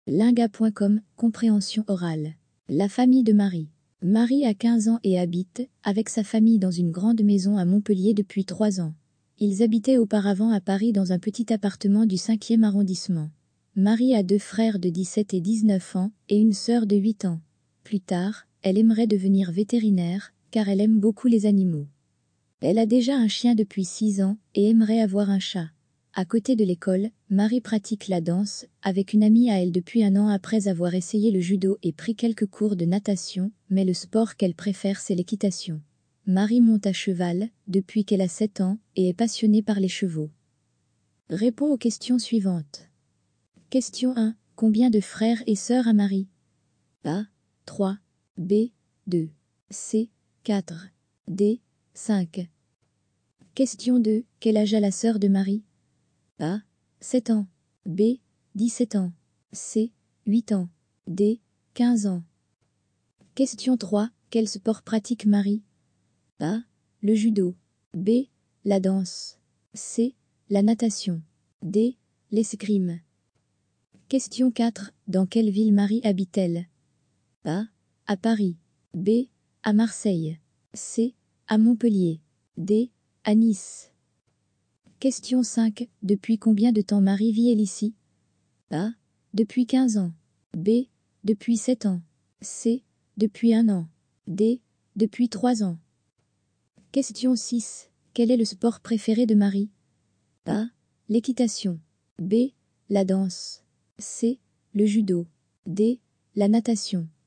Linga.com, compréhension orale. La famille de Marie. Marie a 15 ans et habite, avec sa famille dans une grande maison à Montpellier depuis 3 ans. Ils habitaient auparavant à Paris dans un petit appartement du 5e arrondissement. Marie a 2 frères de 17 et 19 ans, et une sœur de 8 ans. Plus tard, elle aimerait devenir vétérinaire, car elle aime beaucoup les animaux. Elle a déjà un chien depuis 6 ans, et aimerait avoir un chat. À côté de l'école, Marie pratique la danse, avec une amie à elle depuis 1 an après avoir essayé le judo et pris quelques cours de natation, mais le sport qu'elle préfère c'est l'équitation. Marie monte à cheval, depuis qu'elle a 7 ans, et est passionnée par les chevaux. Réponds aux questions suivantes. Question 1. Combien de frères et sœurs a Marie? A. 3. B. 2. C. 4. D. 5. Question 2. Quel âge a la sœur de Marie? A. 7 ans. B. 17 ans. C. 8 ans. D. 15 ans. Question 3. Quel sport pratique Marie? A. Le judo. B. La danse. C. La natation. D. L'escrime. Question 4. Dans quelle ville Marie habite-t-elle? A. À Paris. B. À Marseille. C. À Montpellier. D. À Nice. Question 5. Depuis combien de temps Marie vit-elle ici? A. Depuis 15 ans. B. Depuis 7 ans. C. Depuis 1 an. D. Depuis 3 ans. Question 6. Quel est le sport préféré de Marie? A. L'équitation. B. La danse. C. Le judo. D. La natation.